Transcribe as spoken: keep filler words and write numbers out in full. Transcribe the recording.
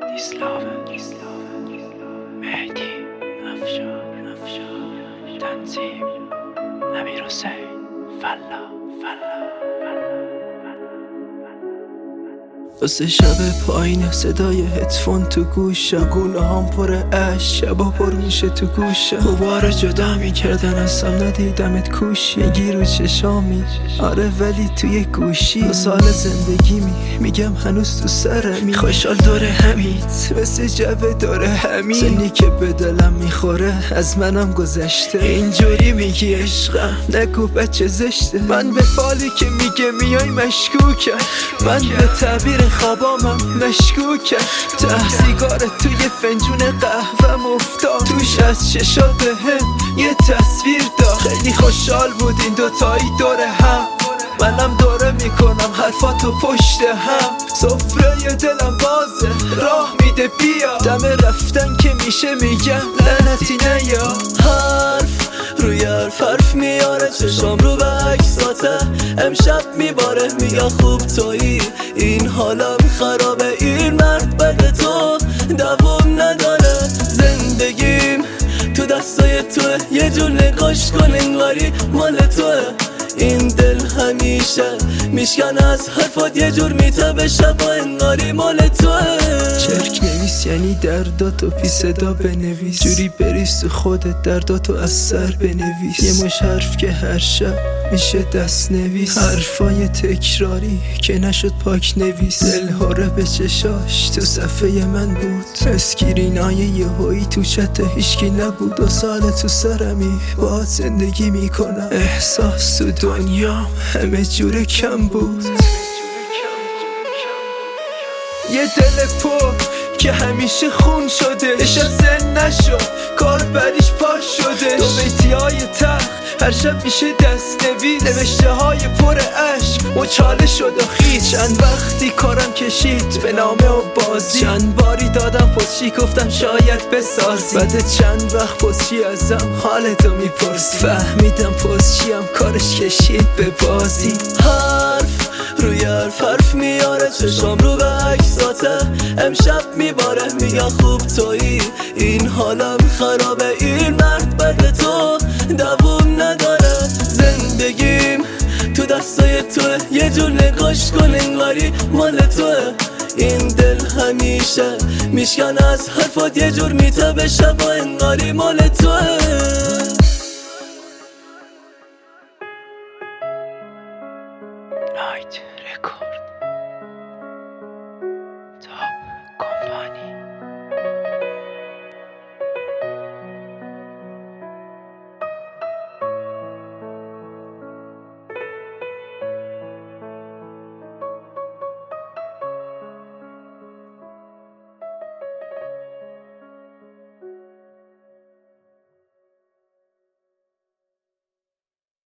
مهدی افشار تنظیم امیر حسین فلا واسه شب پایین صدای هدفون تو گوشم، گونه هم پر عشق، شبا پر میشه تو گوشم. غبار جدا میکردن ازم، ندیدمت کوشی، میگی رو چشامی، آره ولی توی گوشی. دو سال زندگی می میگم هنوز تو سرمی، خوشحال داره همیت مثل جبه داره همین. سنی که به دلم میخوره از منم گذشته، اینجوری میگی عشقم نگو بچه زشته. من به فالی که میگه میای مشکوکم، من به تعبیر خوابامم مشکوکم. ته سیگار توی فنجون قهوه افتاد، توش از چشات هم یه تصویر داد. خیلی خوشحال بودین دوتایی دور هم، منم دوره میکنم حرفاتو پشت هم. سفره دلم بازه راه میده بیا، دم رفتن که میشه میگم لعنتی نیا. حرف روی حرف حرف میاره، چشام رو به عکساته، امشب میباره میگه خوب تویی، این حالم خرابه، این مرد بده تو دوام نداره. زندگیم تو دستای توه، یه جور نگاش کن انگاری مال توه. این دل همیشه میشکن از حرفات، یه جور میتبه شبا انگاری مال توه. چرک نویس یعنی درداتو پی صدا بنویس، جوری بریز تو خودت درداتو از سر بنویس. یه مش حرف که هر شب میشه دست نویس، حرفای تکراری که نشد پاک نویس. دلهاره به چشاش تو صفحه من بود، اسکرینای یه هایی تو چت هیشکی نبود. دو سال تو سرمی باهات زندگی میکنم، احساس تو دنیا همه جور کم بود. یه دل پر که همیشه خون شده، اشا زن نشد کار بریش پاش شده. دو بیتی های تخ هر شب میشه دست نویس، نوشته های پر عشق مچاله شد و خیش. چند وقتی کارم کشید به نامه و بازی، چند باری دادم پسچی گفتم شاید بسازی. بعد چند وقت پسچی ازم حالتو میپرسی، فهمیدم پسچیم کارش کشید به بازی. حرف روی حرف حرف میاره، چشام رو به عکساته، امشب میباره میگه خوب تویی، این حالم خرابه، این مرد بده تو دوام نداره. زندگیم تو دستای توه، یه جور نگاش کن انگاری مال توه. این دل همیشه میشکن از حرفات، یه جور میتبه شبا انگاری مال توه. نایت رکورد.